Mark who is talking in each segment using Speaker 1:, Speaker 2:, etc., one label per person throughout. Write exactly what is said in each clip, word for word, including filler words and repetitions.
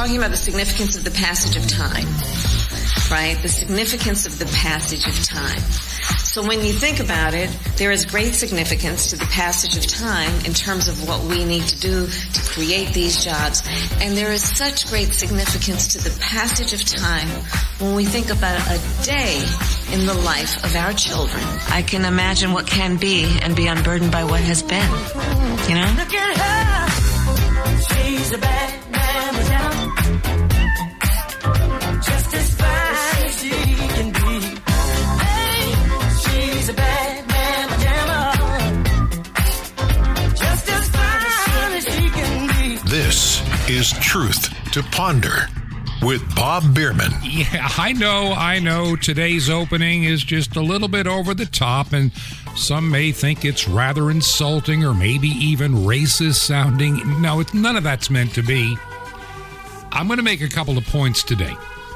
Speaker 1: talking about the significance of the passage of time, right? The significance of the passage of time. So when you think about it, there is great significance to the passage of time in terms of what we need to do to create these jobs. And there is such great significance to the passage of time when we think about a day in the life of our children. I can imagine what can be and be unburdened by what has been, you know? Look at her. She's a bad mama down. Just as fine as she can be. Hey, she's a bad mama down. Just as fine as she can be.
Speaker 2: This is Truth to Ponder with Bob Bierman.
Speaker 3: Yeah, I know, I know today's opening is just a little bit over the top, and some may think it's rather insulting or maybe even racist sounding. No, it's, none of that's meant to be. I'm going to make a couple of points today.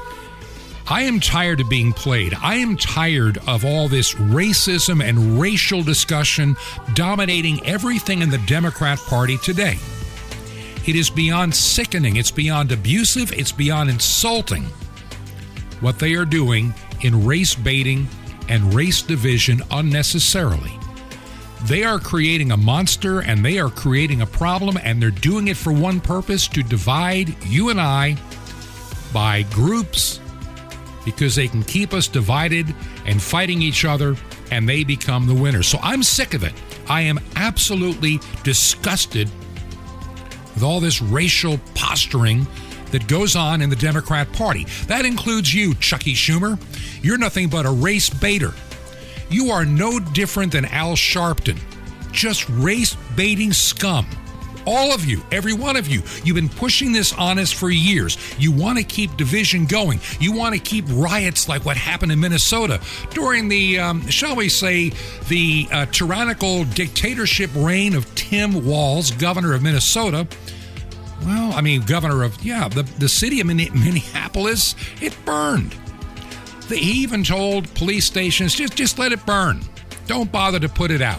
Speaker 3: I am tired of being played. I am tired of all this racism and racial discussion dominating everything in the Democrat Party today. It is beyond sickening. It's beyond abusive. It's beyond insulting what they are doing in race baiting and race division unnecessarily. They are creating a monster and they are creating a problem, and they're doing it for one purpose: to divide you and I by groups, because they can keep us divided and fighting each other, and they become the winners. So I'm sick of it. I am absolutely disgusted with all this racial posturing that goes on in the Democrat Party. That includes you, Chucky Schumer. You're nothing but a race baiter. You are no different than Al Sharpton. Just race-baiting scum. All of you, every one of you, you've been pushing this on us for years. You want to keep division going. You want to keep riots like what happened in Minnesota during the, um, shall we say, the uh, tyrannical dictatorship reign of Tim Walz, governor of Minnesota. Well, I mean, governor of, yeah, the, the city of Minneapolis, it burned. He even told police stations, just, just let it burn. Don't bother to put it out.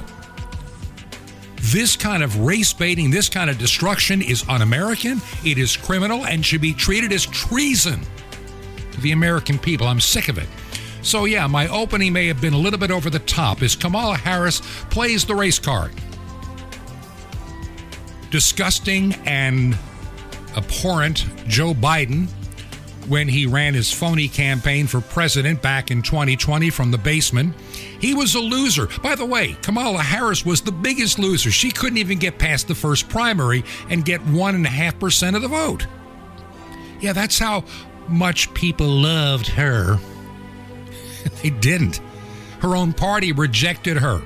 Speaker 3: This kind of race baiting, this kind of destruction is un-American, it is criminal, and should be treated as treason to the American people. I'm sick of it. So yeah, my opening may have been a little bit over the top as Kamala Harris plays the race card. Disgusting and abhorrent Joe Biden, when he ran his phony campaign for president back in twenty twenty from the basement, he was a loser. By the way, Kamala Harris was the biggest loser. She couldn't even get past the first primary and get one and a half percent of the vote. Yeah, that's how much people loved her. They didn't. Her own party rejected her.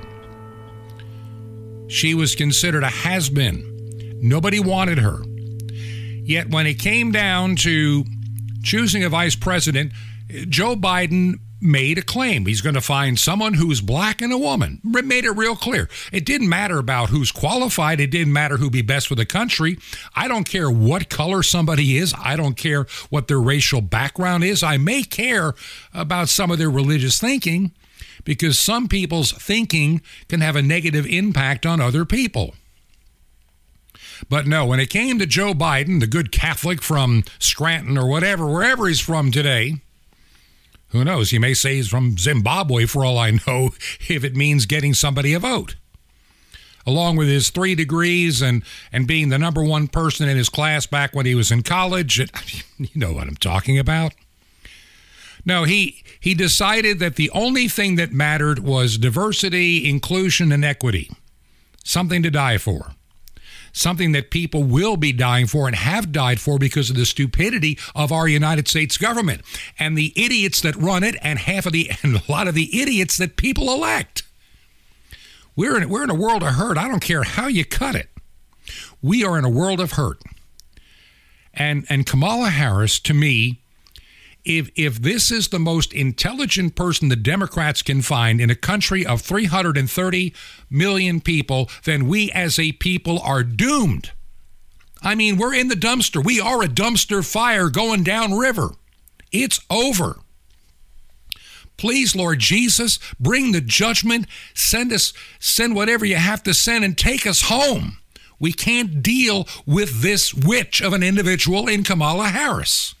Speaker 3: She was considered a has-been. Nobody wanted her. Yet when it came down to choosing a vice president, Joe Biden made a claim. He's going to find someone who's black and a woman. Made it real clear. It didn't matter about who's qualified. It didn't matter who'd be best for the country. I don't care what color somebody is. I don't care what their racial background is. I may care about some of their religious thinking, because some people's thinking can have a negative impact on other people. But no, when it came to Joe Biden, the good Catholic from Scranton or whatever, wherever he's from today, who knows, he may say he's from Zimbabwe for all I know, if it means getting somebody a vote. Along with his three degrees and, and being the number one person in his class back when he was in college, it, you know what I'm talking about. No, he, he decided that the only thing that mattered was diversity, inclusion, and equity. Something to die for. Something that people will be dying for and have died for because of the stupidity of our United States government and the idiots that run it, and half of the and a lot of the idiots that people elect. We're in, we're in a world of hurt. I don't care how you cut it. We are in a world of hurt. And and Kamala Harris, to me, If if this is the most intelligent person the Democrats can find in a country of three hundred thirty million people, then we as a people are doomed. I mean, we're in the dumpster. We are a dumpster fire going downriver. It's over. Please, Lord Jesus, bring the judgment. Send us, send whatever you have to send and take us home. We can't deal with this witch of an individual in Kamala Harris.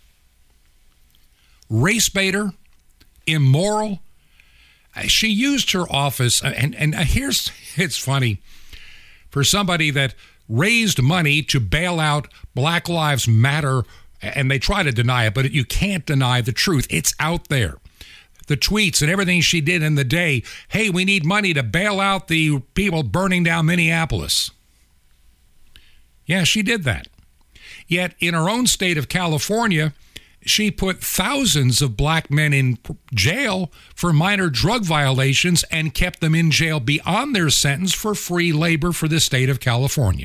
Speaker 3: Race baiter, immoral. She used her office, and, and here's, it's funny, for somebody that raised money to bail out Black Lives Matter, and they try to deny it, but you can't deny the truth. It's out there. The tweets and everything she did in the day, hey, we need money to bail out the people burning down Minneapolis. Yeah, she did that. Yet in her own state of California, she put thousands of black men in jail for minor drug violations and kept them in jail beyond their sentence for free labor for the state of California.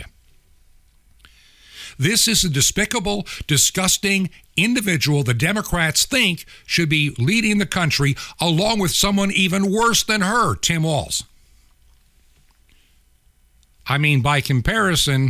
Speaker 3: This is a despicable, disgusting individual the Democrats think should be leading the country, along with someone even worse than her, Tim Walz. I mean, by comparison,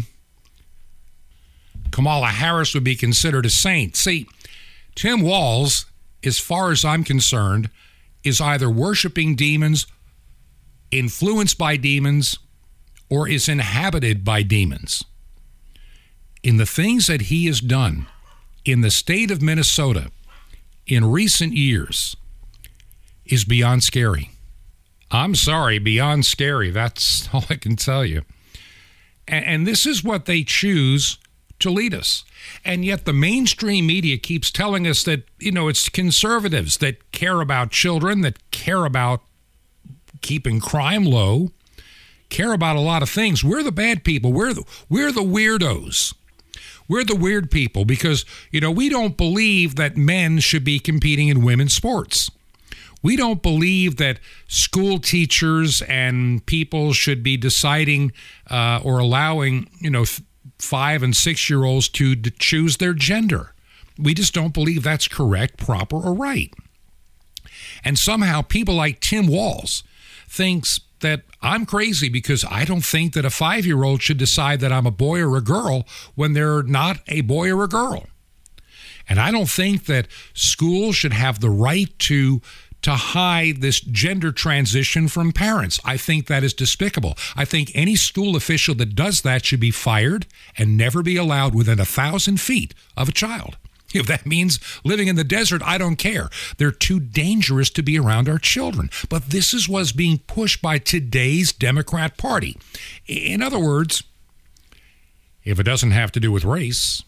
Speaker 3: Kamala Harris would be considered a saint. See, Tim Walz, as far as I'm concerned, is either worshiping demons, influenced by demons, or is inhabited by demons. In the things that he has done in the state of Minnesota in recent years is beyond scary. I'm sorry, beyond scary. That's all I can tell you. And, and this is what they choose to lead us. And yet the mainstream media keeps telling us that, you know, it's conservatives that care about children, that care about keeping crime low, care about a lot of things. We're the bad people. We're the, we're the weirdos. We're the weird people because, you know, we don't believe that men should be competing in women's sports. We don't believe that school teachers and people should be deciding uh, or allowing, you know, th- five and six-year-olds to d- choose their gender. We just don't believe that's correct, proper, or right. And somehow people like Tim Walz thinks that I'm crazy because I don't think that a five-year-old should decide that I'm a boy or a girl when they're not a boy or a girl. And I don't think that schools should have the right to to hide this gender transition from parents. I think that is despicable. I think any school official that does that should be fired and never be allowed within a thousand feet of a child. If that means living in the desert, I don't care. They're too dangerous to be around our children. But this is what's being pushed by today's Democrat Party. In other words, if it doesn't have to do with race,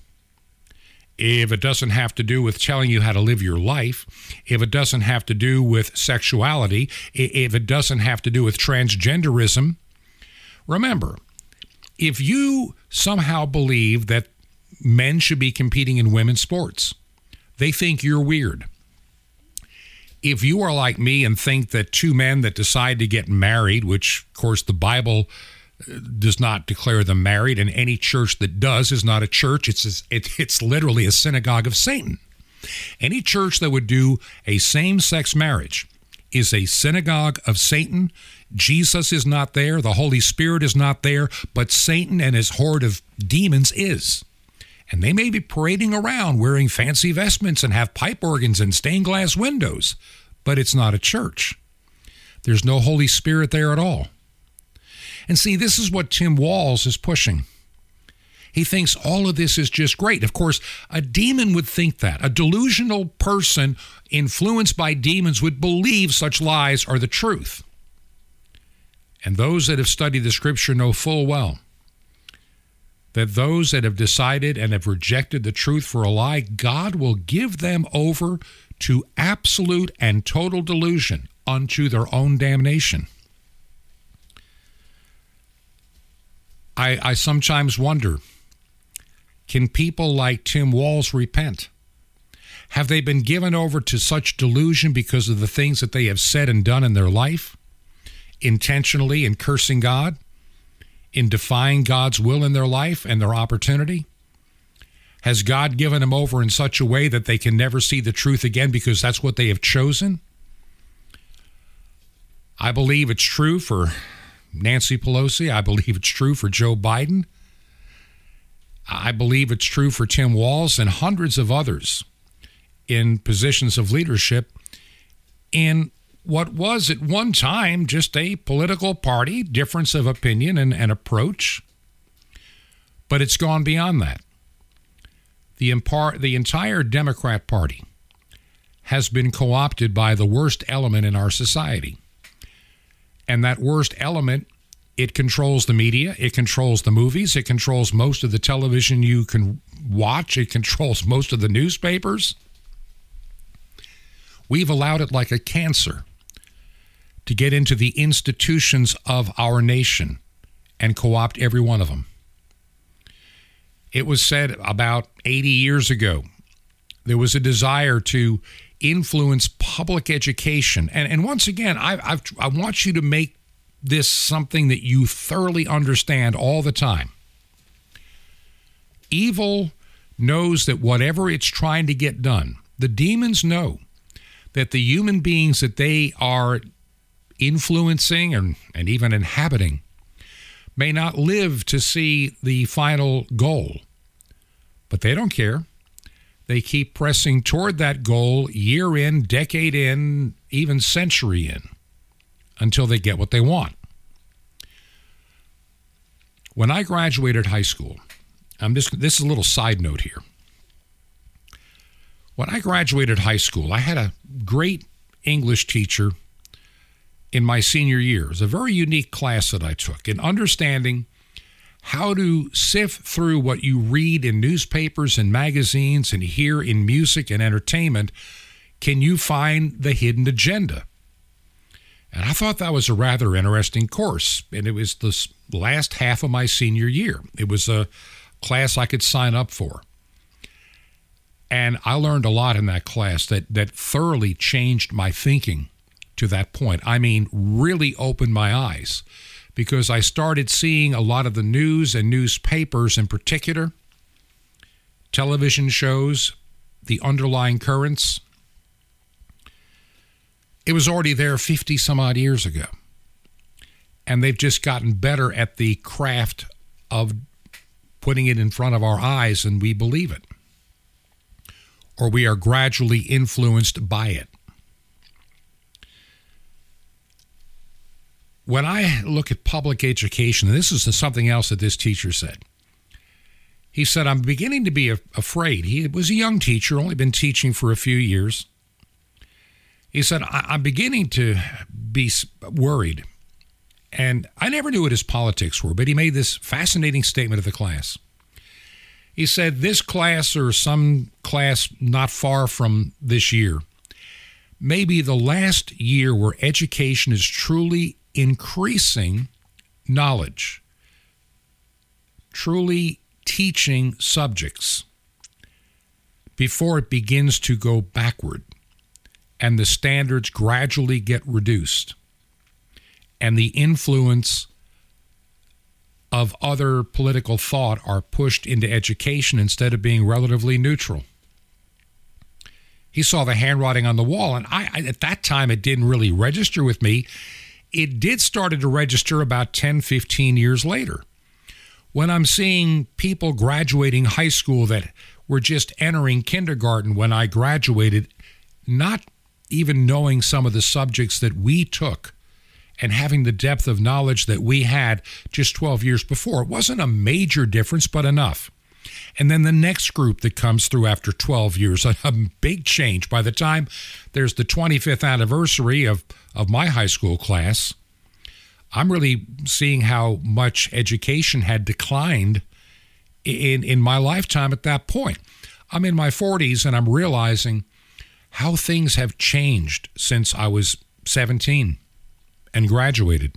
Speaker 3: if it doesn't have to do with telling you how to live your life, if it doesn't have to do with sexuality, if it doesn't have to do with transgenderism, remember, if you somehow believe that men should be competing in women's sports, they think you're weird. If you are like me and think that two men that decide to get married, which, of course, the Bible does not declare them married, and any church that does is not a church. It's it, it's literally a synagogue of Satan. Any church that would do a same-sex marriage is a synagogue of Satan. Jesus is not there. The Holy Spirit is not there. But Satan and his horde of demons is. And they may be parading around wearing fancy vestments and have pipe organs and stained glass windows. But it's not a church. There's no Holy Spirit there at all. And see, this is what Tim Walz is pushing. He thinks all of this is just great. Of course, a demon would think that. A delusional person influenced by demons would believe such lies are the truth. And those that have studied the Scripture know full well that those that have decided and have rejected the truth for a lie, God will give them over to absolute and total delusion unto their own damnation. I, I sometimes wonder, can people like Tim Walz repent? Have they been given over to such delusion because of the things that they have said and done in their life, intentionally in cursing God, in defying God's will in their life and their opportunity? Has God given them over in such a way that they can never see the truth again because that's what they have chosen? I believe it's true for Nancy Pelosi. I believe it's true for Joe Biden. I believe it's true for Tim Walz and hundreds of others in positions of leadership in what was at one time just a political party, difference of opinion and, and approach. But it's gone beyond that. The, impar- the entire Democrat Party has been co-opted by the worst element in our society. And that worst element, it controls the media, it controls the movies, it controls most of the television you can watch, it controls most of the newspapers. We've allowed it like a cancer to get into the institutions of our nation and co-opt every one of them. It was said about eighty years ago, there was a desire to influence public education. And, and once again, I, I've, I want you to make this something that you thoroughly understand all the time. Evil knows that whatever it's trying to get done, the demons know that the human beings that they are influencing and, and even inhabiting may not live to see the final goal. But they don't care. They keep pressing toward that goal year in, decade in, even century in, until they get what they want. When I graduated high school, I'm just, this is a little side note here. When I graduated high school, I had a great English teacher in my senior year. It was a very unique class that I took in understanding how to sift through what you read in newspapers and magazines and hear in music and entertainment. Can you find the hidden agenda? And I thought that was a rather interesting course. And it was the last half of my senior year. It was a class I could sign up for. And I learned a lot in that class that, that thoroughly changed my thinking to that point. I mean, really opened my eyes, because I started seeing a lot of the news and newspapers in particular, television shows, the underlying currents. It was already there fifty some odd years ago. And they've just gotten better at the craft of putting it in front of our eyes, and we believe it. Or we are gradually influenced by it. When I look at public education, and this is something else that this teacher said. He said, I'm beginning to be afraid. He was a young teacher, only been teaching for a few years. He said, I'm beginning to be worried. And I never knew what his politics were, but he made this fascinating statement of the class. He said, this class or some class not far from this year may be the last year where education is truly increasing knowledge, truly teaching subjects before it begins to go backward and the standards gradually get reduced and the influence of other political thought are pushed into education instead of being relatively neutral. He saw the handwriting on the wall, and I, I at that time it didn't really register with me. It did start to register about ten, fifteen years later, when I'm seeing people graduating high school that were just entering kindergarten when I graduated, not even knowing some of the subjects that we took and having the depth of knowledge that we had just twelve years before. It wasn't a major difference, but enough. And then the next group that comes through after twelve years, a, a big change. By the time there's the twenty-fifth anniversary of, of my high school class, I'm really seeing how much education had declined in, in my lifetime at that point. I'm in my forties, and I'm realizing how things have changed since I was seventeen and graduated.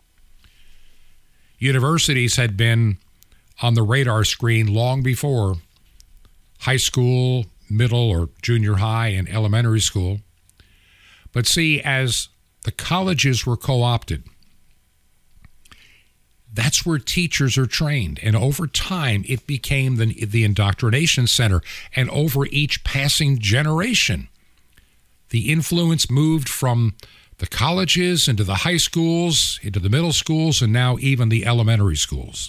Speaker 3: Universities had been on the radar screen long before high school, middle or junior high, and elementary school. But see, as the colleges were co-opted, that's where teachers are trained. And over time, it became the, the indoctrination center. And over each passing generation, the influence moved from the colleges into the high schools, into the middle schools, and now even the elementary schools.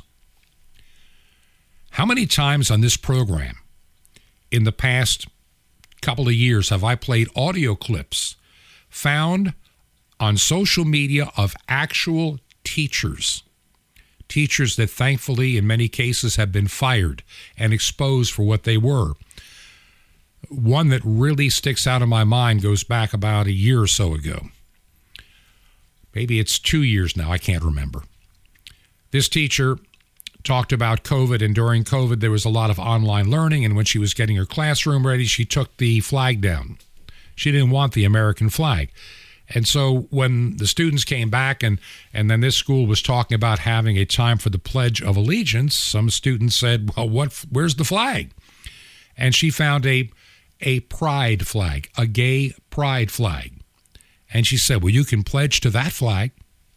Speaker 3: How many times on this program in the past couple of years have I played audio clips found on social media of actual teachers teachers that thankfully in many cases have been fired and exposed for what they were. One that really sticks out in my mind goes back about a year or so ago. Maybe it's two years now, I can't remember. This teacher talked about COVID, and during COVID there was a lot of online learning, and when she was getting her classroom ready, she took the flag down. She didn't want the American flag. And so when the students came back and, and then this school was talking about having a time for the Pledge of Allegiance, some students said, well, what? Where's the flag? And she found a, a pride flag, a gay pride flag. And she said, well, you can pledge to that flag.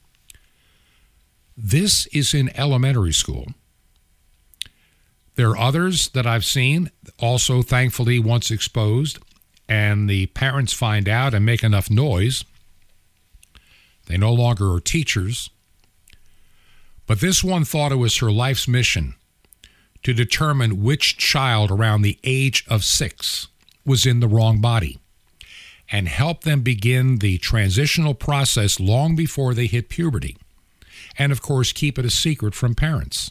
Speaker 3: This is in elementary school. There are others that I've seen, also thankfully once exposed, and the parents find out and make enough noise. They no longer are teachers. But this one thought it was her life's mission to determine which child around the age of six was in the wrong body and help them begin the transitional process long before they hit puberty. And, of course, keep it a secret from parents.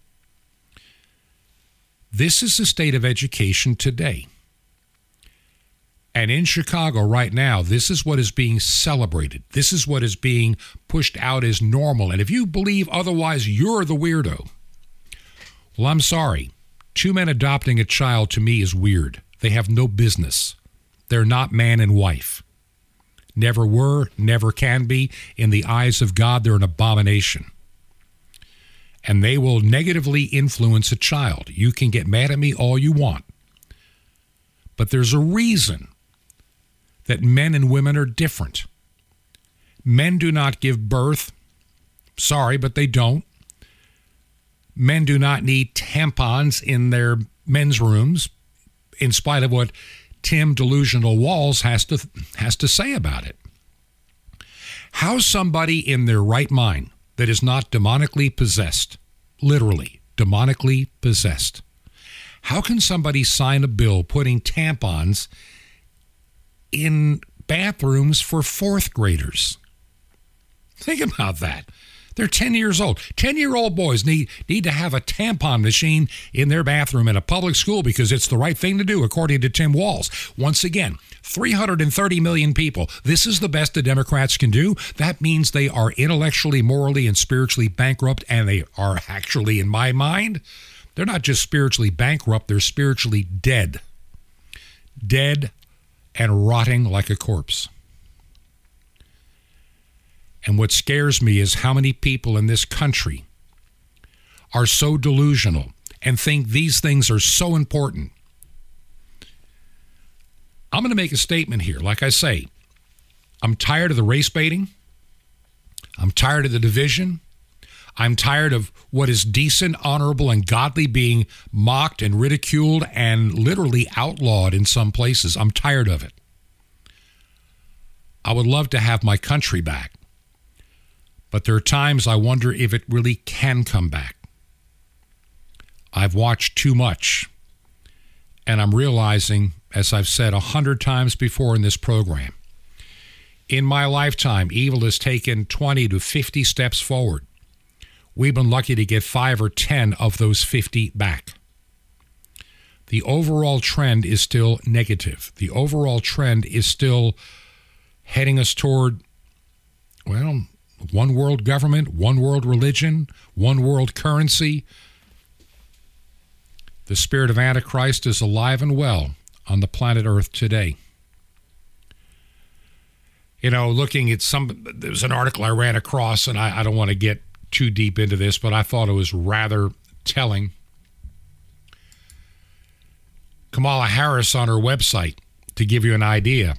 Speaker 3: This is the state of education today. And in Chicago right now, this is what is being celebrated. This is what is being pushed out as normal. And if you believe otherwise, you're the weirdo. Well, I'm sorry. Two men adopting a child to me is weird. They have no business. They're not man and wife. Never were, never can be. In the eyes of God, they're an abomination. And they will negatively influence a child. You can get mad at me all you want. But there's a reason that men and women are different. Men do not give birth. Sorry, but they don't. Men do not need tampons in their men's rooms, in spite of what Tim Delusional Walls has to has to say about it. How somebody in their right mind that is not demonically possessed, literally demonically possessed, how can somebody sign a bill putting tampons in bathrooms for fourth graders? Think about that. They're ten years old. ten-year-old boys need, need to have a tampon machine in their bathroom in a public school because it's the right thing to do, according to Tim Walls. Once again, three hundred thirty million people. This is the best the Democrats can do. That means they are intellectually, morally, and spiritually bankrupt, and they are actually, in my mind, they're not just spiritually bankrupt, they're spiritually dead. Dead and rotting like a corpse. And what scares me is how many people in this country are so delusional and think these things are so important. I'm going to make a statement here. Like I say, I'm tired of the race baiting. I'm tired of the division. I'm tired of what is decent, honorable, and godly being mocked and ridiculed and literally outlawed in some places. I'm tired of it. I would love to have my country back. But there are times I wonder if it really can come back. I've watched too much, and I'm realizing, as I've said a hundred times before in this program, in my lifetime, evil has taken twenty to fifty steps forward. We've been lucky to get five or ten of those fifty back. The overall trend is still negative. The overall trend is still heading us toward, well, one world government, one world religion, one world currency. The spirit of Antichrist is alive and well on the planet Earth today. You know, looking at some, there was an article I ran across, and I, I don't want to get too deep into this, but I thought it was rather telling. Kamala Harris on her website, to give you an idea,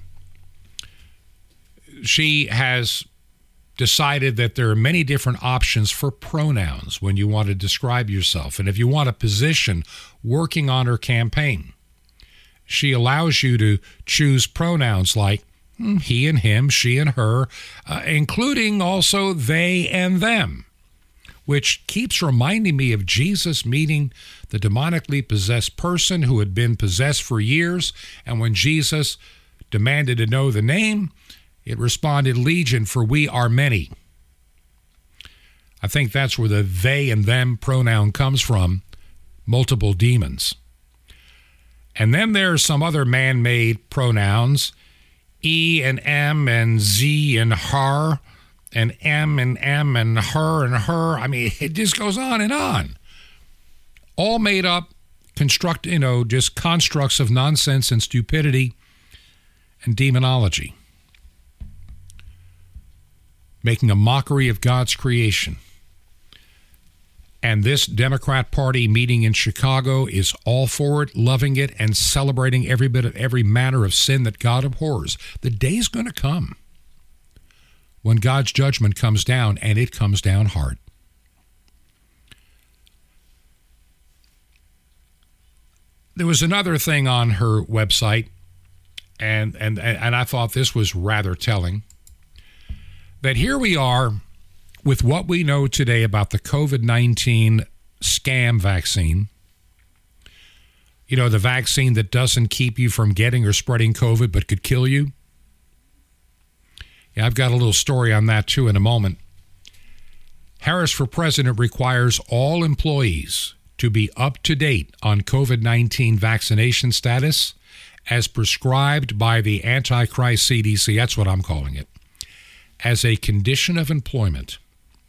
Speaker 3: she has decided that there are many different options for pronouns when you want to describe yourself. And if you want a position working on her campaign, she allows you to choose pronouns like he and him, she and her, uh, including also they and them, which keeps reminding me of Jesus meeting the demonically possessed person who had been possessed for years. And when Jesus demanded to know the name, it responded, Legion, for we are many. I think that's where the they and them pronoun comes from, multiple demons. And then there's some other man-made pronouns, E and M and Z and her, and M and M and her and her. I mean, it just goes on and on. All made up, construct, you know, just constructs of nonsense and stupidity and demonology. Making a mockery of God's creation. And this Democrat Party meeting in Chicago is all for it, loving it, and celebrating every bit of every manner of sin that God abhors. The day's going to come when God's judgment comes down, and it comes down hard. There was another thing on her website, and and and I thought this was rather telling, that here we are with what we know today about the COVID nineteen scam vaccine. You know, the vaccine that doesn't keep you from getting or spreading COVID but could kill you. Yeah, I've got a little story on that too in a moment. Harris for president requires all employees to be up to date on COVID nineteen vaccination status as prescribed by the Antichrist C D C. That's what I'm calling it. As a condition of employment.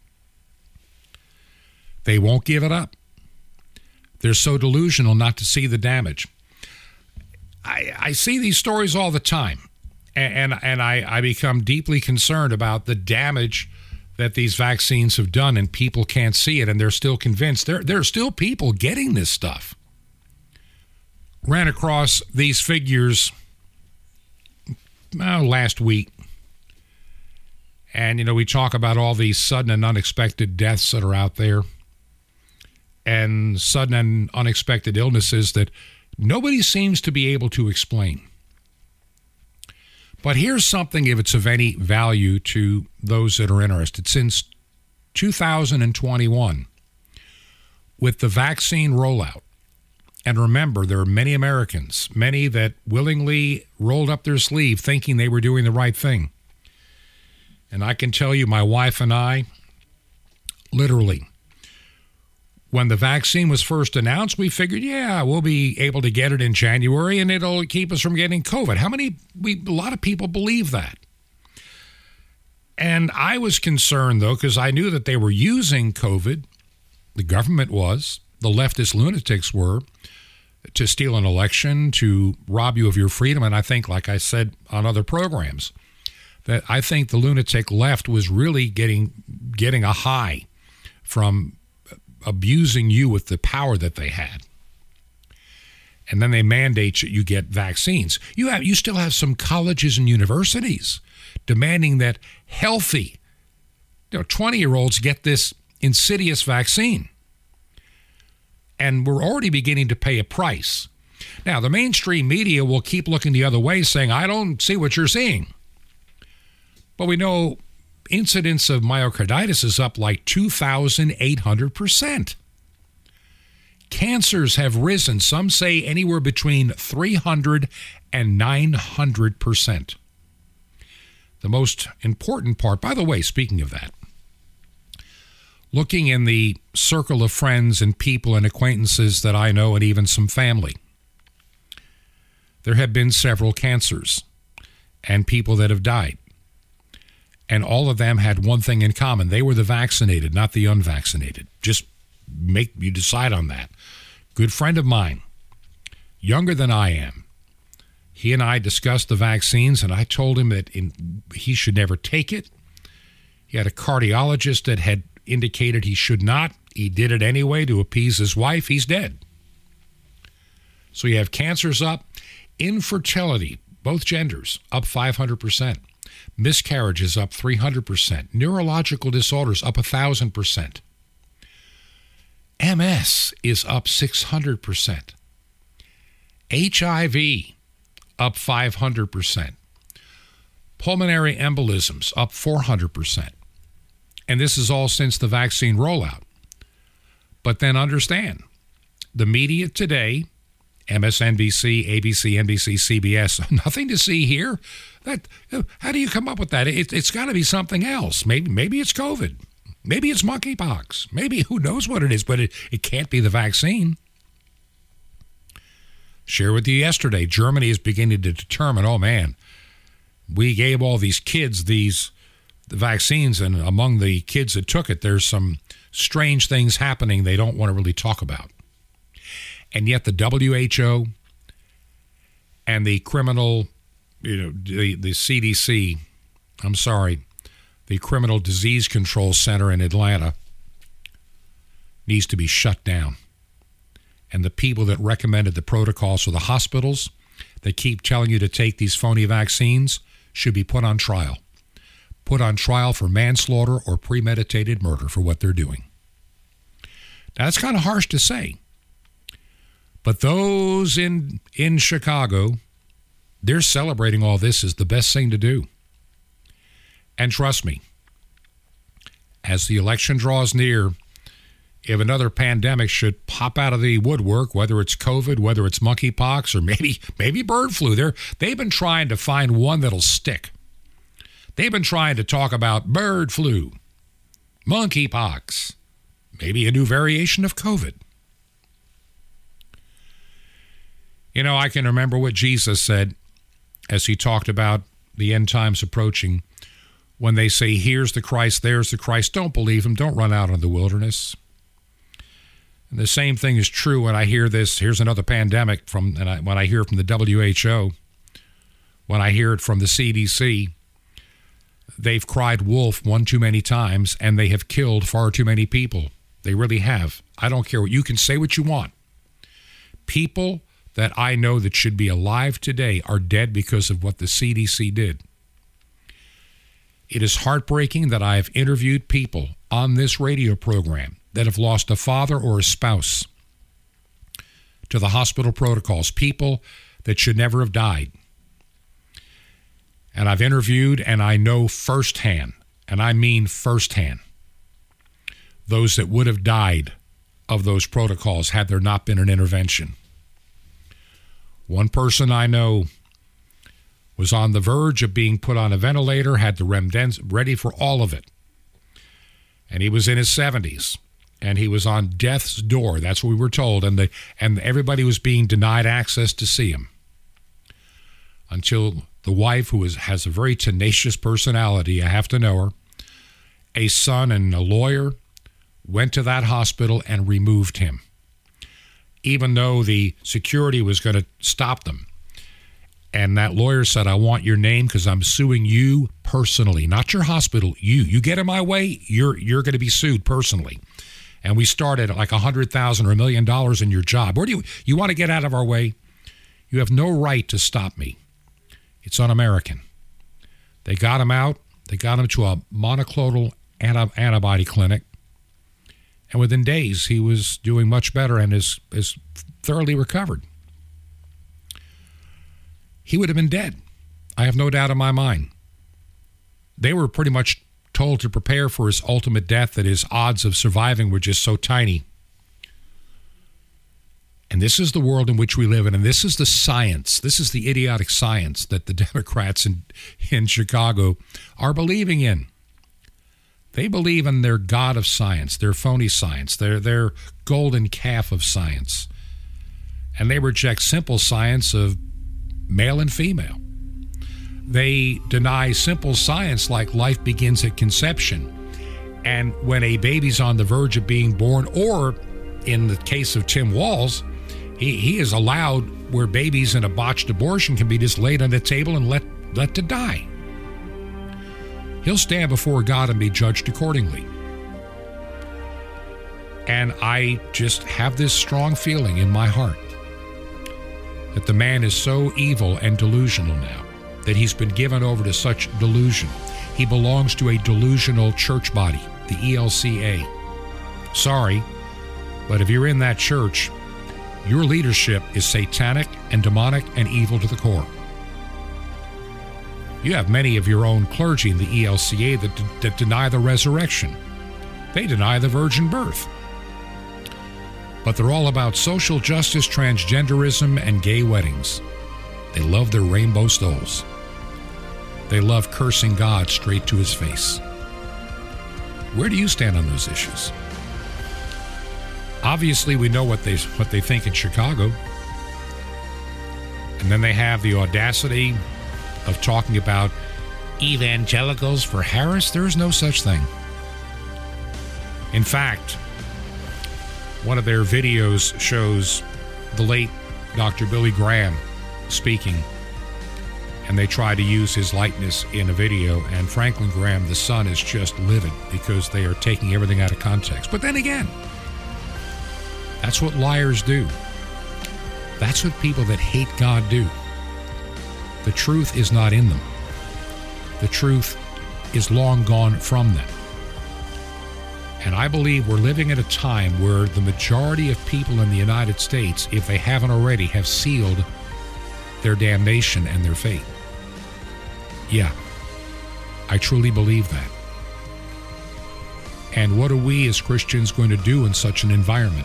Speaker 3: They won't give it up. They're so delusional not to see the damage. I, I see these stories all the time, and, and, and I, I become deeply concerned about the damage that these vaccines have done, and people can't see it, and they're still convinced. There, there are still people getting this stuff. Ran across these figures well, last week. And, you know, we talk about all these sudden and unexpected deaths that are out there and sudden and unexpected illnesses that nobody seems to be able to explain. But here's something, if it's of any value to those that are interested. Since two thousand twenty-one, with the vaccine rollout, and remember, there are many Americans, many that willingly rolled up their sleeve thinking they were doing the right thing. And I can tell you, my wife and I, literally, when the vaccine was first announced, we figured, yeah, we'll be able to get it in January and it'll keep us from getting COVID. How many, we, a lot of people believe that. And I was concerned, though, because I knew that they were using COVID, the government was, the leftist lunatics were, to steal an election, to rob you of your freedom. And I think, like I said on other programs, that I think the lunatic left was really getting getting a high from abusing you with the power that they had. And then they mandate that you get vaccines. You have you still have some colleges and universities demanding that healthy, you know, twenty-year-olds get this insidious vaccine. And we're already beginning to pay a price. Now, the mainstream media will keep looking the other way, saying, I don't see what you're seeing. But we know incidence of myocarditis is up like two thousand eight hundred percent. Cancers have risen, some say anywhere between three hundred and nine hundred percent. The most important part, by the way, speaking of that, looking in the circle of friends and people and acquaintances that I know, and even some family, there have been several cancers and people that have died. And all of them had one thing in common. They were the vaccinated, not the unvaccinated. Just make you decide on that. Good friend of mine, younger than I am, he and I discussed the vaccines, and I told him that in, he should never take it. He had a cardiologist that had indicated he should not. He did it anyway to appease his wife. He's dead. So you have cancers up, infertility, both genders, up five hundred percent. Miscarriages up three hundred percent. Neurological disorders up one thousand percent. M S is up six hundred percent. H I V up five hundred percent. Pulmonary embolisms up four hundred percent. And this is all since the vaccine rollout. But then understand, the media today, M S N B C, A B C, N B C, C B S, nothing to see here. That, how do you come up with that? It, it's got to be something else. Maybe, maybe it's COVID. Maybe it's monkeypox. Maybe who knows what it is, but it, it can't be the vaccine. Share with you yesterday, Germany is beginning to determine, oh man, we gave all these kids these the vaccines, and among the kids that took it, there's some strange things happening they don't want to really talk about. And yet the W H O and the criminal, you know, the, the C D C, I'm sorry, the Criminal Disease Control Center in Atlanta needs to be shut down. And the people that recommended the protocols for the hospitals that keep telling you to take these phony vaccines should be put on trial. Put on trial for manslaughter or premeditated murder for what they're doing. Now, that's kind of harsh to say. But those in, in Chicago, they're celebrating all this as the best thing to do. And trust me, as the election draws near, if another pandemic should pop out of the woodwork, whether it's COVID, whether it's monkeypox, or maybe maybe bird flu, they're, they've been trying to find one that'll stick. They've been trying to talk about bird flu, monkeypox, maybe a new variation of COVID. You know, I can remember what Jesus said as he talked about the end times approaching. When they say, here's the Christ, there's the Christ, don't believe him. Don't run out in the wilderness. And the same thing is true when I hear this. Here's another pandemic from, and I, when I hear it from the W H O, when I hear it from the C D C, they've cried wolf one too many times, and they have killed far too many people. They really have. I don't care what you can say what you want. People that I know that should be alive today are dead because of what the C D C did. It is heartbreaking that I have interviewed people on this radio program that have lost a father or a spouse to the hospital protocols, people that should never have died. And I've interviewed, and I know firsthand, and I mean firsthand, those that would have died of those protocols had there not been an intervention. One person I know was on the verge of being put on a ventilator, had the Remdens ready for all of it. And he was in his seventies, and he was on death's door. That's what we were told, and the and everybody was being denied access to see him. Until the wife, who is, has a very tenacious personality, I have to know her, a son and a lawyer, went to that hospital and removed him. Even though the security was going to stop them. And that lawyer said, I want your name because I'm suing you personally, not your hospital, you. You get in my way, you're you're going to be sued personally. And we started at like one hundred thousand dollars or a million dollars in your job. Where do you, you want to get out of our way? You have no right to stop me. It's un-American. They got him out. They got him to a monoclonal anti- antibody clinic. And within days, he was doing much better and is, is thoroughly recovered. He would have been dead. I have no doubt in my mind. They were pretty much told to prepare for his ultimate death, that his odds of surviving were just so tiny. And this is the world in which we live in, and this is the science, this is the idiotic science that the Democrats in, in Chicago are believing in. They believe in their god of science, their phony science, their, their golden calf of science. And they reject simple science of male and female. They deny simple science like life begins at conception. And when a baby's on the verge of being born, or in the case of Tim Walz, he, he is allowed where babies in a botched abortion can be just laid on the table and let, let to die. He'll stand before God and be judged accordingly. And I just have this strong feeling in my heart that the man is so evil and delusional now, that he's been given over to such delusion. He belongs to a delusional church body, the E L C A. Sorry, but if you're in that church, your leadership is satanic and demonic and evil to the core. You have many of your own clergy in the E L C A that, d- that deny the resurrection. They deny the virgin birth. But they're all about social justice, transgenderism, and gay weddings. They love their rainbow stoles. They love cursing God straight to his face. Where do you stand on those issues? Obviously, we know what they what they think in Chicago. And then they have the audacity of talking about evangelicals for Harris. There is no such thing. In fact, one of their videos shows the late Doctor Billy Graham speaking, and they try to use his likeness in a video, and Franklin Graham, the son, is just livid because they are taking everything out of context. But then again, that's what liars do. That's what people that hate God do. The truth is not in them. The truth is long gone from them. And I believe we're living at a time where the majority of people in the United States, if they haven't already, have sealed their damnation and their fate. Yeah, I truly believe that. And what are we as Christians going to do in such an environment?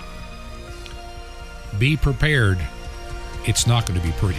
Speaker 3: Be prepared. It's not going to be pretty.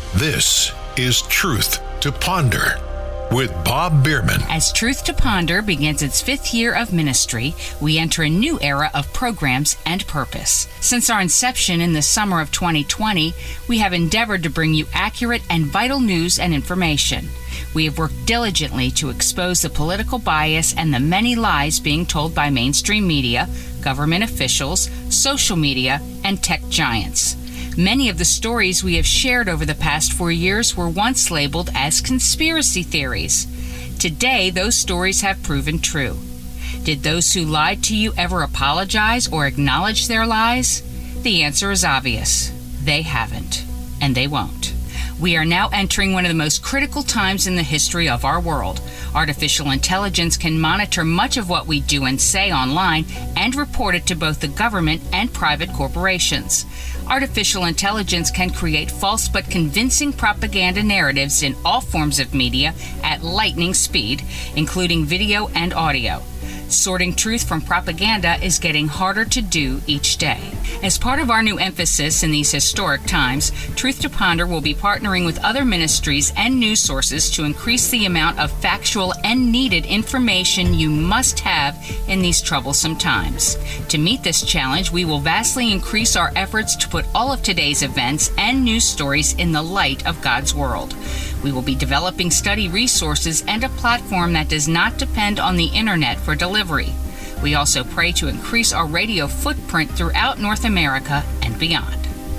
Speaker 2: This is Truth to Ponder with Bob Bierman.
Speaker 4: As Truth to Ponder begins its fifth year of ministry, we enter a new era of programs and purpose. Since our inception in the summer of twenty twenty, we have endeavored to bring you accurate and vital news and information. We have worked diligently to expose the political bias and the many lies being told by mainstream media, government officials, social media, and tech giants. Many of the stories we have shared over the past four years were once labeled as conspiracy theories. Today, those stories have proven true. Did those who lied to you ever apologize or acknowledge their lies? The answer is obvious. They haven't, and they won't. We are now entering one of the most critical times in the history of our world. Artificial intelligence can monitor much of what we do and say online and report it to both the government and private corporations. Artificial intelligence can create false but convincing propaganda narratives in all forms of media at lightning speed, including video and audio. Sorting truth from propaganda is getting harder to do each day. As part of our new emphasis in these historic times, Truth to Ponder will be partnering with other ministries and news sources to increase the amount of factual and needed information you must have in these troublesome times. To meet this challenge, we will vastly increase our efforts to put all of today's events and news stories in the light of God's world. We will be developing study resources and a platform that does not depend on the internet for delivery. We also pray to increase our radio footprint throughout North America and beyond.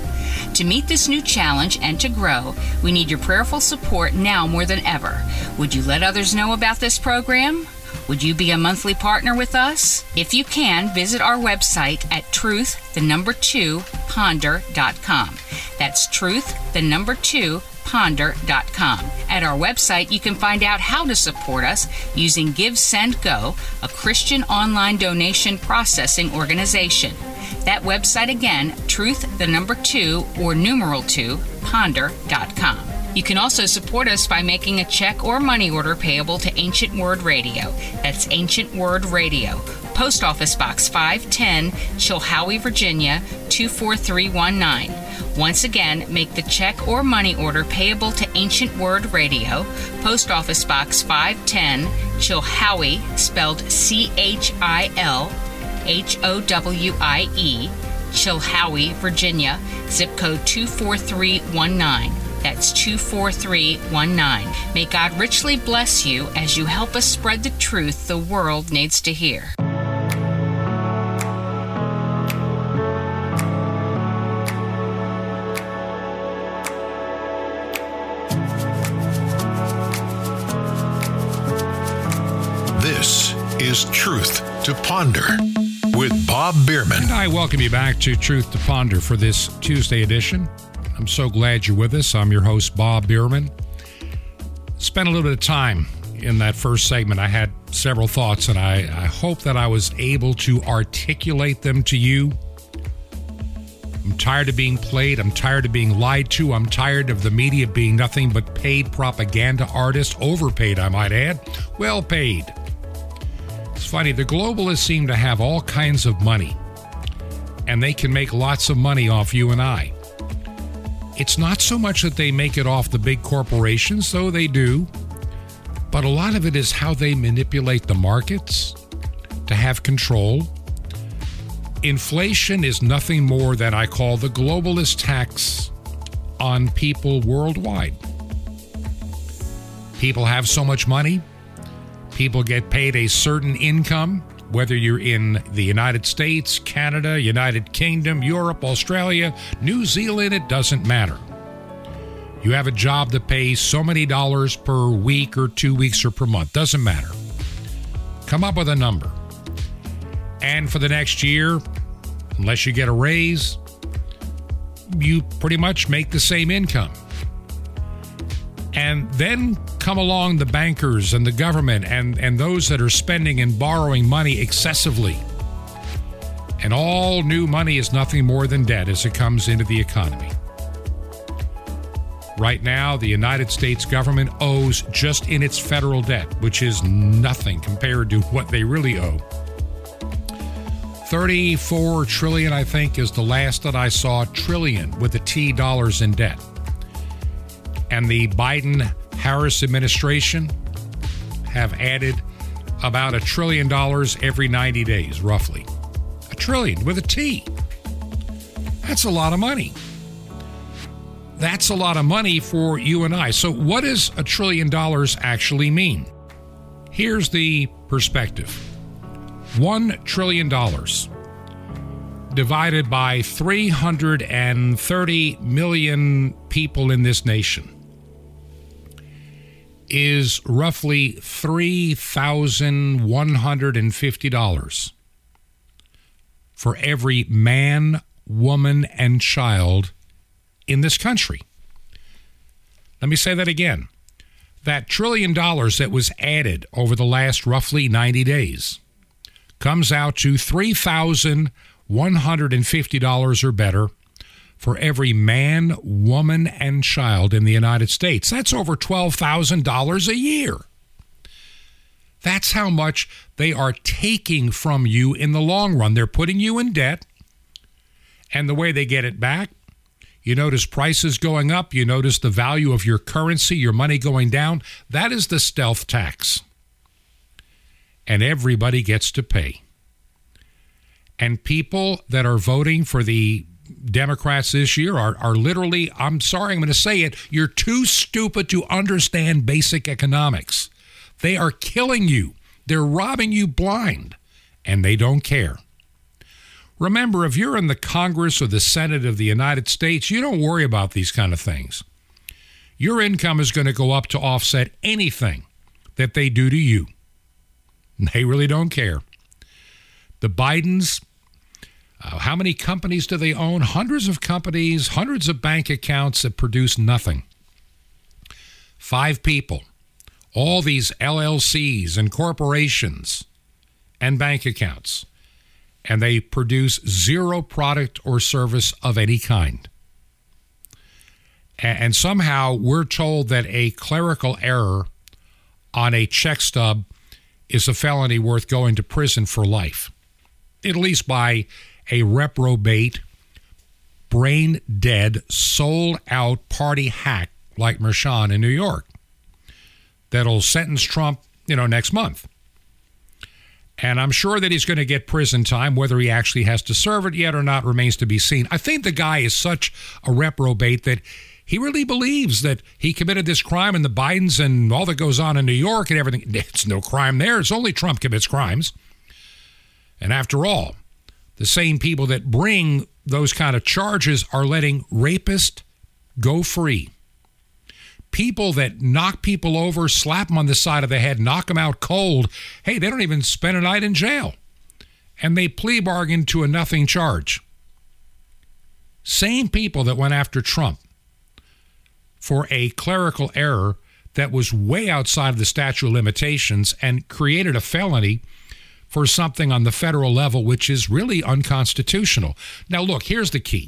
Speaker 4: To meet this new challenge and to grow, we need your prayerful support now more than ever. Would you let others know about this program? Would you be a monthly partner with us? If you can, visit our website at truth, the number two, ponder dot com. That's truth, the number two, ponder dot com. At our website, you can find out how to support us using Give, Send, Go, a Christian online donation processing organization. That website again, truth, the number two, or numeral two, ponder dot com. You can also support us by making a check or money order payable to Ancient Word Radio. That's Ancient Word Radio. Post Office Box five ten, Chilhowie, Virginia, two four three one nine. Once again, make the check or money order payable to Ancient Word Radio. Post Office Box five ten, Chilhowie, spelled C H I L H O W I E, Chilhowie, Virginia, zip code two four three one nine. That's two four three one nine. May God richly bless you as you help us spread the truth the world needs to hear.
Speaker 2: This is Truth to Ponder with Bob Bierman.
Speaker 3: And I welcome you back to Truth to Ponder for this Tuesday edition. I'm so glad you're with us. I'm your host, Bob Bierman. Spent a little bit of time in that first segment. I had several thoughts, and I, I hope that I was able to articulate them to you. I'm tired of being played. I'm tired of being lied to. I'm tired of the media being nothing but paid propaganda artists, overpaid, I might add, well paid. It's funny, the globalists seem to have all kinds of money, and they can make lots of money off you and I. It's not so much that they make it off the big corporations, though they do, but a lot of it is how they manipulate the markets, to have control. Inflation is nothing more than I call the globalist tax on people worldwide. People have so much money. People get paid a certain income, whether you're in the United States, Canada, United Kingdom, Europe, Australia, New Zealand, it doesn't matter. You have a job that pays so many dollars per week or two weeks or per month. Doesn't matter. Come up with a number. And for the next year, unless you get a raise, you pretty much make the same income. And then come along the bankers and the government and, and those that are spending and borrowing money excessively. And all new money is nothing more than debt as it comes into the economy. Right now, the United States government owes just in its federal debt, which is nothing compared to what they really owe. thirty-four trillion, I think, is the last that I saw, trillion with a T dollars in debt. And the Biden-Harris administration have added about a trillion dollars every ninety days, roughly. A trillion with a T. That's a lot of money. That's a lot of money for you and I. So what does a trillion dollars actually mean? Here's the perspective. One trillion dollars divided by three hundred thirty million people in this nation is roughly three thousand one hundred fifty dollars for every man, woman, and child in this country. Let me say that again. That trillion dollars that was added over the last roughly ninety days comes out to three thousand one hundred fifty dollars or better for every man, woman, and child in the United States. That's over twelve thousand dollars a year. That's how much they are taking from you in the long run. They're putting you in debt, and the way they get it back, you notice prices going up, you notice the value of your currency, your money going down. That is the stealth tax. And everybody gets to pay. And people that are voting for the Democrats this year are, are literally, I'm sorry, I'm going to say it, you're too stupid to understand basic economics. They are killing you. They're robbing you blind, and they don't care. Remember, if you're in the Congress or the Senate of the United States, you don't worry about these kind of things. Your income is going to go up to offset anything that they do to you. They really don't care. The Bidens, uh, how many companies do they own? Hundreds of companies, hundreds of bank accounts that produce nothing. Five people, all these L L Cs and corporations and bank accounts, and they produce zero product or service of any kind. And somehow we're told that a clerical error on a check stub is a felony worth going to prison for life, at least by a reprobate, brain-dead, sold-out party hack like Mershon in New York that'll sentence Trump, you know, next month. And I'm sure that he's going to get prison time. Whether he actually has to serve it yet or not remains to be seen. I think the guy is such a reprobate that he really believes that he committed this crime, and the Bidens and all that goes on in New York and everything, it's no crime there. It's only Trump commits crimes. And after all, the same people that bring those kind of charges are letting rapists go free. People that knock people over, slap them on the side of the head, knock them out cold. Hey, they don't even spend a night in jail. And they plea bargain to a nothing charge. Same people that went after Trump for a clerical error that was way outside of the statute of limitations and created a felony for something on the federal level, which is really unconstitutional. Now, look, here's the key.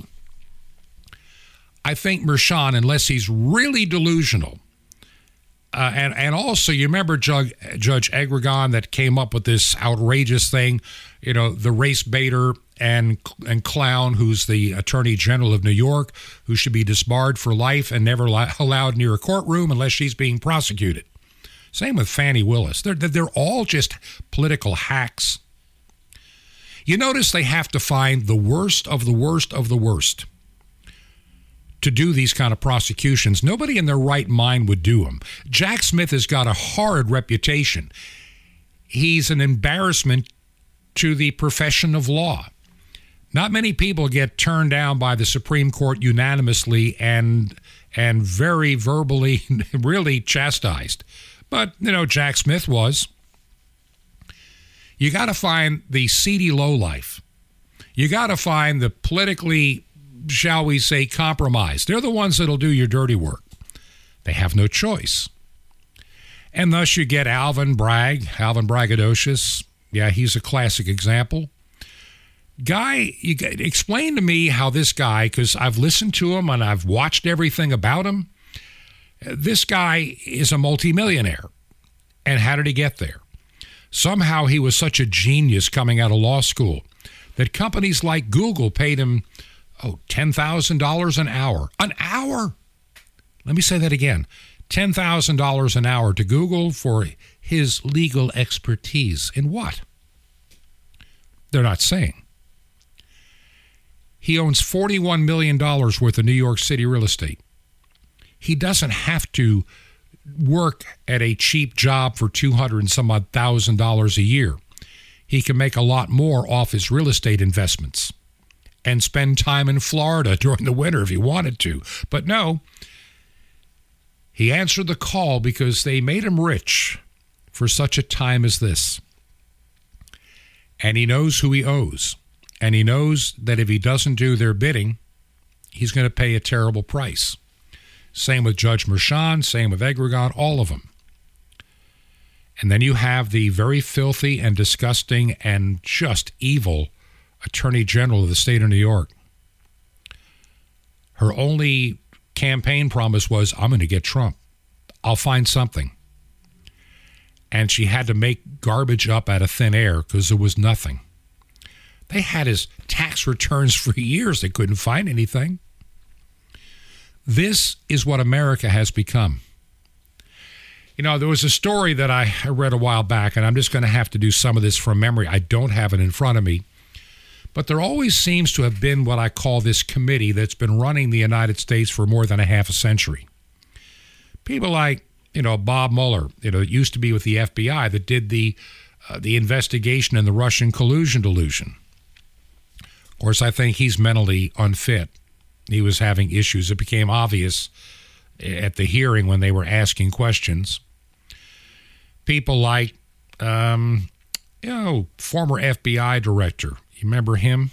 Speaker 3: I think Mershon, unless he's really delusional, uh, and, and also, you remember Judge, Judge Agregon that came up with this outrageous thing, you know, the race baiter and, and clown who's the Attorney General of New York, who should be disbarred for life and never li- allowed near a courtroom unless she's being prosecuted. Same with Fani Willis. They're, they're all just political hacks. You notice they have to find the worst of the worst of the worst to do these kind of prosecutions. Nobody in their right mind would do them. Jack Smith has got a horrid reputation. He's an embarrassment to the profession of law. Not many people get turned down by the Supreme Court unanimously and and very verbally really chastised. But, you know, Jack Smith was. You got to find the seedy lowlife. You got to find the politically, shall we say, compromised. They're the ones that'll do your dirty work. They have no choice. And thus you get Alvin Bragg, Alvin Braggadocious. Yeah, he's a classic example. Guy, you explain to me how this guy, because I've listened to him and I've watched everything about him. This guy is a multimillionaire. And how did he get there? Somehow he was such a genius coming out of law school that companies like Google paid him, oh, ten thousand dollars an hour. An hour? Let me say that again. ten thousand dollars an hour to Google for his legal expertise. In what? They're not saying. He owns forty-one million dollars worth of New York City real estate. He doesn't have to work at a cheap job for two hundred and some odd thousand dollars a year. He can make a lot more off his real estate investments and spend time in Florida during the winter if he wanted to. But no, he answered the call because they made him rich for such a time as this. And he knows who he owes. And he knows that if he doesn't do their bidding, he's going to pay a terrible price. Same with Judge Merchan, same with Egregon, all of them. And then you have the very filthy and disgusting and just evil Attorney General of the state of New York. Her only campaign promise was, I'm going to get Trump. I'll find something. And she had to make garbage up out of thin air because there was nothing. They had his tax returns for years. They couldn't find anything. This is what America has become. You know, there was a story that I read a while back, and I'm just going to have to do some of this from memory. I don't have it in front of me. But there always seems to have been what I call this committee that's been running the United States for more than a half a century. People like, you know, Bob Mueller, you know, it used to be with the F B I that did the uh, the investigation in the Russian collusion delusion. Of course, I think he's mentally unfit. He was having issues. It became obvious at the hearing when they were asking questions. People like, um, you know, former F B I director. You remember him?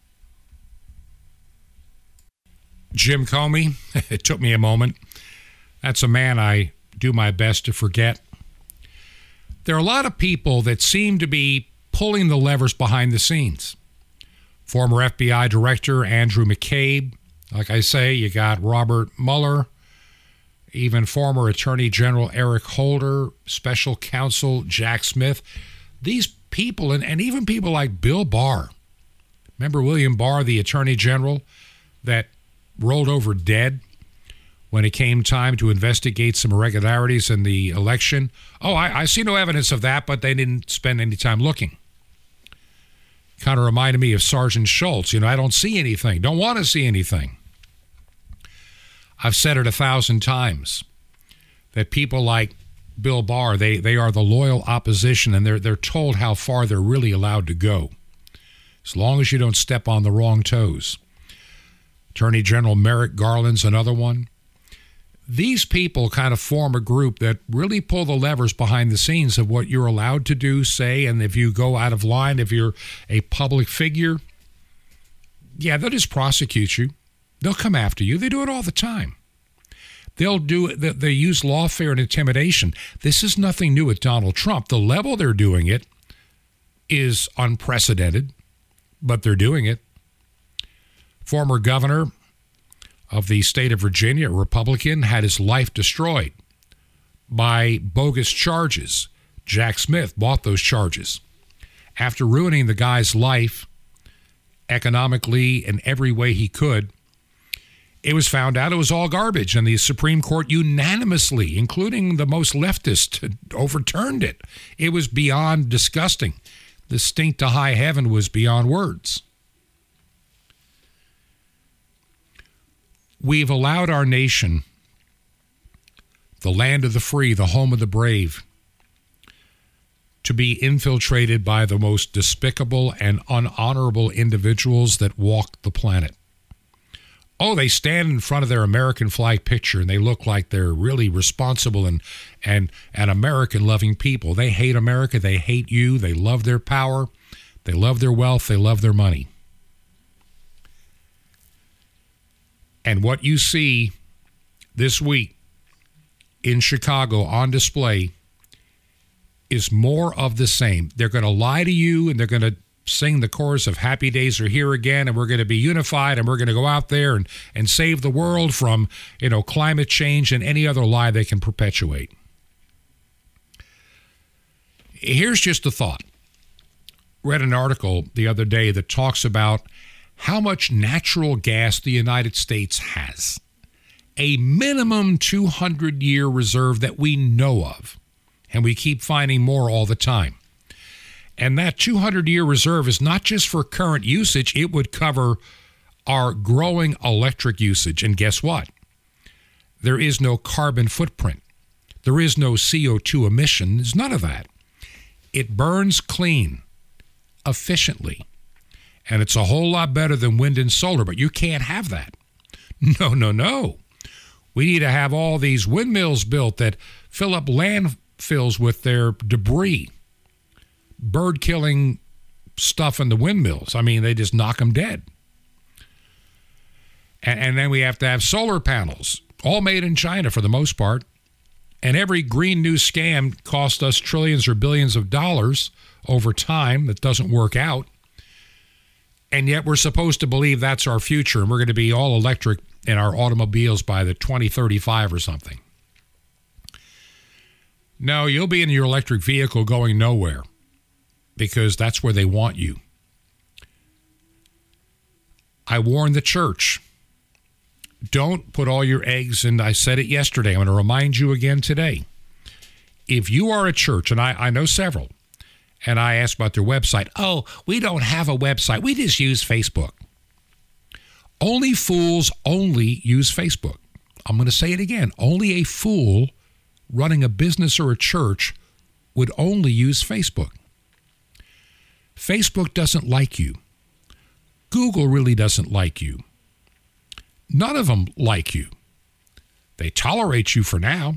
Speaker 3: Jim Comey. It took me a moment. That's a man I do my best to forget. There are a lot of people that seem to be pulling the levers behind the scenes. Former F B I Director Andrew McCabe. Like I say, you got Robert Mueller, even former Attorney General Eric Holder, Special Counsel Jack Smith. These people, and, and even people like Bill Barr. Remember William Barr, the Attorney General, that rolled over dead when it came time to investigate some irregularities in the election? Oh, I, I see no evidence of that, but they didn't spend any time looking. Kind of reminded me of Sergeant Schultz. You know, I don't see anything, don't want to see anything. I've said it a thousand times that people like Bill Barr, they, they are the loyal opposition, and they're, they're told how far they're really allowed to go, as long as you don't step on the wrong toes. Attorney General Merrick Garland's another one. These people kind of form a group that really pull the levers behind the scenes of what you're allowed to do, say, and if you go out of line, if you're a public figure, yeah, they'll just prosecute you. They'll come after you. They do it all the time. They'll do it. They, they use lawfare and intimidation. This is nothing new with Donald Trump. The level they're doing it is unprecedented, but they're doing it. Former governor of the state of Virginia, a Republican, had his life destroyed by bogus charges. Jack Smith bought those charges. After ruining the guy's life economically in every way he could, it was found out it was all garbage, and the Supreme Court unanimously, including the most leftist, overturned it. It was beyond disgusting. the stink to high heaven was beyond words. We've allowed our nation, the land of the free, the home of the brave, to be infiltrated by the most despicable and unhonorable individuals that walk the planet. Oh, they stand in front of their American flag picture and they look like they're really responsible and and and American-loving people. They hate America. They hate you. They love their power. They love their wealth. They love their money. And what you see this week in Chicago on display is more of the same. They're going to lie to you and they're going to sing the chorus of Happy Days Are Here Again, and we're going to be unified, and we're going to go out there and, and save the world from, you know, climate change and any other lie they can perpetuate. Here's just a thought. Read an article the other day that talks about how much natural gas the United States has. A minimum two hundred year reserve that we know of, and we keep finding more all the time. And that two hundred year reserve is not just for current usage, it would cover our growing electric usage. And guess what? There is no carbon footprint. There is no C O two emission. There's none of that. It burns clean, efficiently. And it's a whole lot better than wind and solar, but you can't have that. No, no, no. We need to have all these windmills built that fill up landfills with their debris. Bird-killing stuff in the windmills. I mean, they just knock them dead. And, and then we have to have solar panels, all made in China for the most part. And every green new scam costs us trillions or billions of dollars over time that doesn't work out. And yet we're supposed to believe that's our future, and we're going to be all electric in our automobiles by the twenty thirty-five or something. No, you'll be in your electric vehicle going nowhere, because that's where they want you. I warn the church, don't put all your eggs in, I said it yesterday, I'm going to remind you again today. If you are a church, and I, I know several, and I asked about their website, oh, we don't have a website, we just use Facebook. Only fools only use Facebook. I'm going to say it again, only a fool running a business or a church would only use Facebook. Facebook doesn't like you. Google really doesn't like you. None of them like you. They tolerate you for now.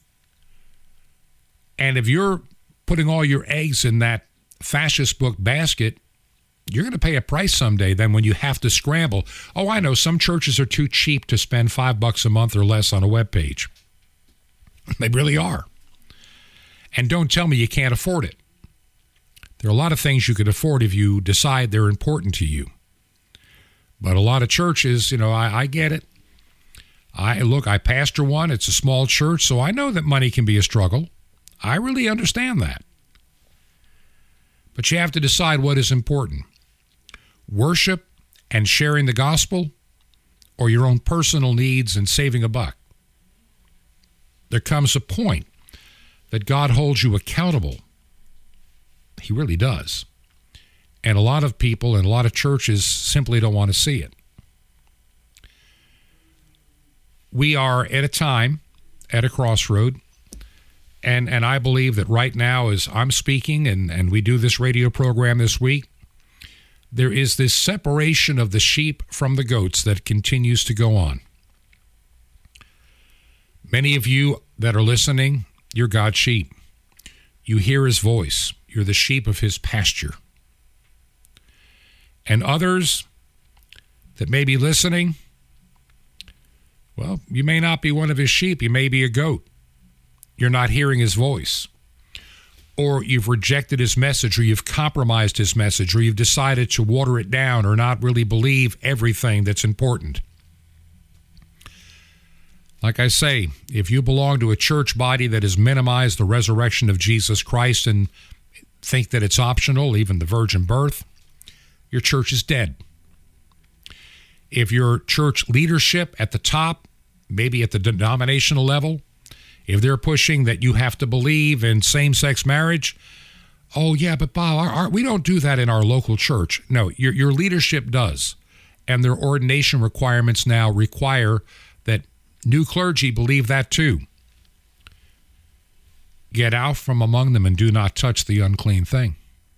Speaker 3: And if you're putting all your eggs in that fascist book basket, you're going to pay a price someday then when you have to scramble. Oh, I know, some churches are too cheap to spend five bucks a month or less on a web page. They really are. And don't tell me you can't afford it. There are a lot of things you could afford if you decide they're important to you. But a lot of churches, you know, I, I get it. I look, I pastor one. It's a small church, so I know that money can be a struggle. I really understand that. But you have to decide what is important. Worship and sharing the gospel, or your own personal needs and saving a buck. There comes a point that God holds you accountable. He really does. And a lot of people and a lot of churches simply don't want to see it. We are at a time, at a crossroad, and, and I believe that right now as I'm speaking and, and we do this radio program this week, there is this separation of the sheep from the goats that continues to go on. Many of you that are listening, you're God's sheep. You hear his voice. You're the sheep of his pasture. And others that may be listening, well, you may not be one of his sheep. You may be a goat. You're not hearing his voice. Or you've rejected his message, or you've compromised his message, or you've decided to water it down or not really believe everything that's important. Like I say, if you belong to a church body that has minimized the resurrection of Jesus Christ and think that it's optional, even the virgin birth, your church is dead. If your church leadership at the top, maybe at the denominational level, if they're pushing that you have to believe in same-sex marriage, Oh, yeah, but Bob, our, our, we don't do that in our local church. No, your, your leadership does. And their ordination requirements now require that new clergy believe that too. Get out from among them and do not touch the unclean thing.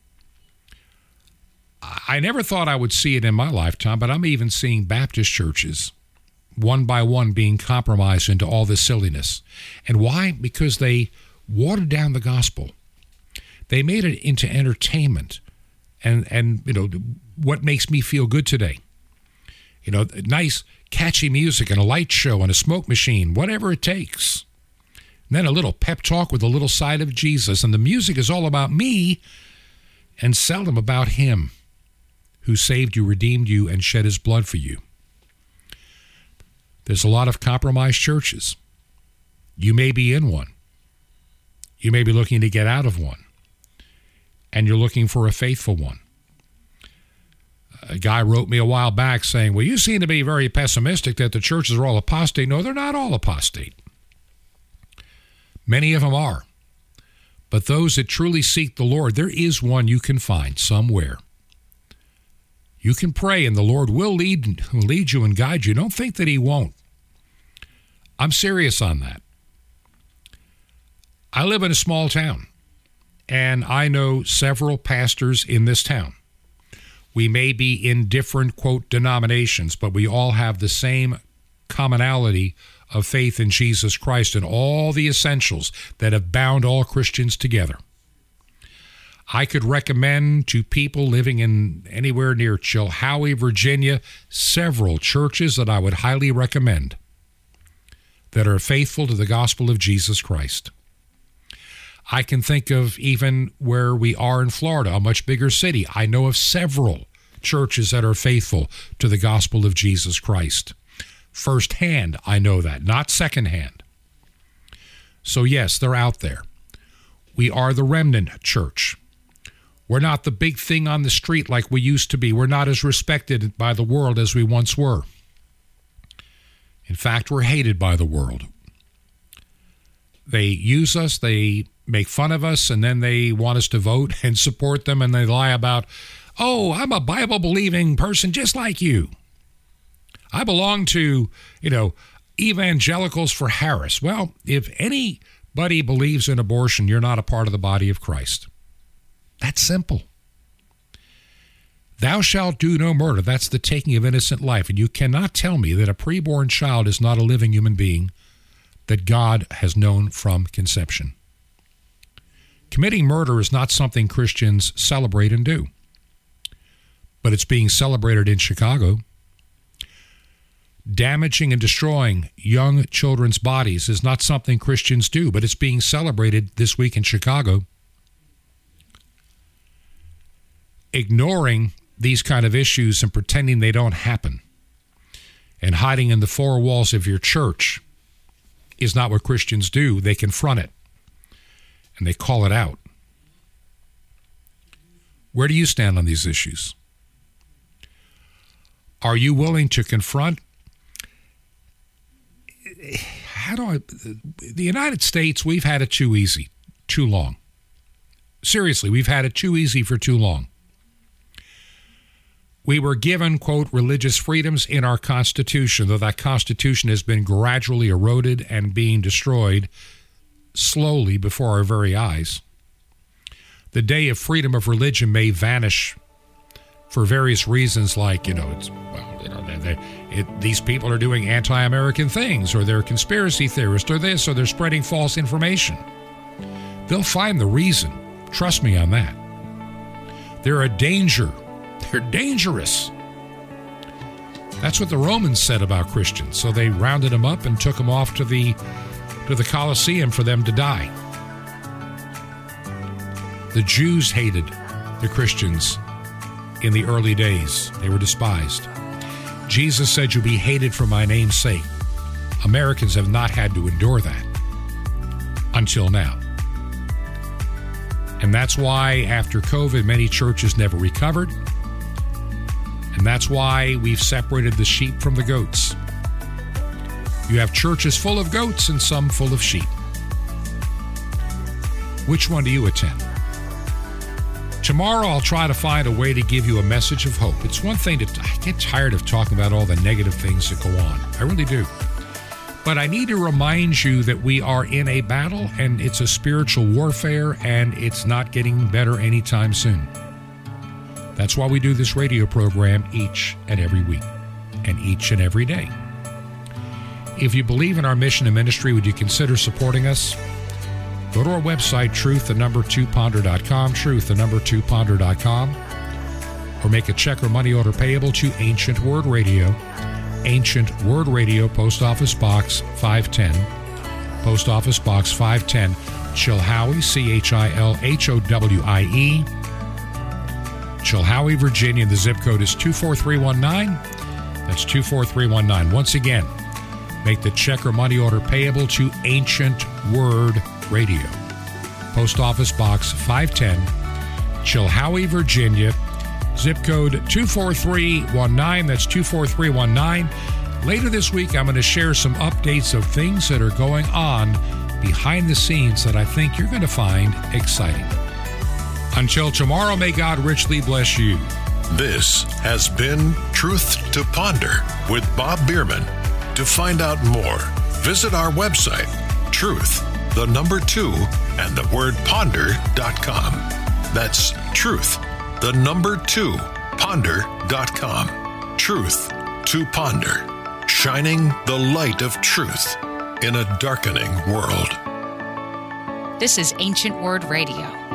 Speaker 3: I never thought I would see it in my lifetime, but I'm even seeing Baptist churches, one by one, being compromised into all this silliness. And why? Because they watered down the gospel. They made it into entertainment and, and you know, what makes me feel good today. You know, nice, catchy music and a light show and a smoke machine, whatever it takes. And then a little pep talk with a little side of Jesus. And the music is all about me and seldom about him who saved you, redeemed you, and shed his blood for you. There's a lot of compromised churches. You may be in one. You may be looking to get out of one. And you're looking for a faithful one. A guy wrote me a while back saying, well, you seem to be very pessimistic that the churches are all apostate. No, they're not all apostate. Many of them are. But those that truly seek the Lord, there is one you can find somewhere. You can pray and the Lord will lead, lead you and guide you. Don't think that he won't. I'm serious on that. I live in a small town, and I know several pastors in this town. We may be in different, quote, denominations, but we all have the same commonality of faith in Jesus Christ and all the essentials that have bound all Christians together. I could recommend to people living in anywhere near Chilhowie, Virginia, several churches that I would highly recommend that are faithful to the gospel of Jesus Christ. I can think of even where we are in Florida, a much bigger city. I know of several churches that are faithful to the gospel of Jesus Christ. Firsthand, I know that, not secondhand. So yes, they're out there. We are the remnant church. We're not the big thing on the street like we used to be. We're not as respected by the world as we once were. In fact, we're hated by the world. They use us, they make fun of us, and then they want us to vote and support them, and they lie about, oh, I'm a Bible-believing person just like you. I belong to, you know, evangelicals for Harris. Well, if anybody believes in abortion, you're not a part of the body of Christ. That's simple. Thou shalt do no murder. That's the taking of innocent life. And you cannot tell me that a preborn child is not a living human being that God has known from conception. Committing murder is not something Christians celebrate and do, but it's being celebrated in Chicago. Damaging and destroying young children's bodies is not something Christians do, but it's being celebrated this week in Chicago. Ignoring these kind of issues and pretending they don't happen and hiding in the four walls of your church is not what Christians do. They confront it and they call it out. Where do you stand on these issues? Are you willing to confront? How do I, the United States, we've had it too easy, too long. Seriously, we've had it too easy for too long. We were given, quote, religious freedoms in our Constitution, though that Constitution has been gradually eroded and being destroyed slowly before our very eyes. The day of freedom of religion may vanish for various reasons, like, you know, it's, well, you know, they, they, it, these people are doing anti-American things, or they're conspiracy theorists, or this, or they're spreading false information. They'll find the reason. Trust me on that. They're a danger. They're dangerous. That's what the Romans said about Christians. So they rounded them up and took them off to the to the Colosseum for them to die. The Jews hated the Christians in the early days. They were despised. Jesus said, you'll be hated for my name's sake. Americans have not had to endure that until now. And that's why after COVID, many churches never recovered. And that's why we've separated the sheep from the goats. You have churches full of goats and some full of sheep. Which one do you attend? tomorrow I'll try to find a way to give you a message of hope. It's one thing to, I get tired of talking about all the negative things that go on. I really do. But I need to remind you that we are in a battle, and it's a spiritual warfare, and it's not getting better anytime soon. That's why we do this radio program each and every week, and each and every day. If you believe in our mission and ministry, would you consider supporting us? Go to our website, truth, the number two ponder dot com, truth, the number two ponder dot com, or make a check or money order payable to Ancient Word Radio, Ancient Word Radio, Post Office Box five ten, Post Office Box five ten, Chilhowie, C H I L H O W I E, Chilhowie, Virginia. The zip code is two four three one nine. That's two four three one nine. Once again, make the check or money order payable to Ancient Word Radio, Post Office Box five ten, Chilhowie, Virginia. Zip code two four three one nine. That's two four three one nine. Later this week, I'm going to share some updates of things that are going on behind the scenes that I think you're going to find exciting. Until tomorrow, may God richly bless you.
Speaker 2: This has been Truth to Ponder with Bob Bierman. To find out more, visit our website, truth, the number two, and the word ponder dot com. That's truth, the number two, ponder dot com. Truth to Ponder, shining the light of truth in a darkening world.
Speaker 4: This is Ancient Word Radio.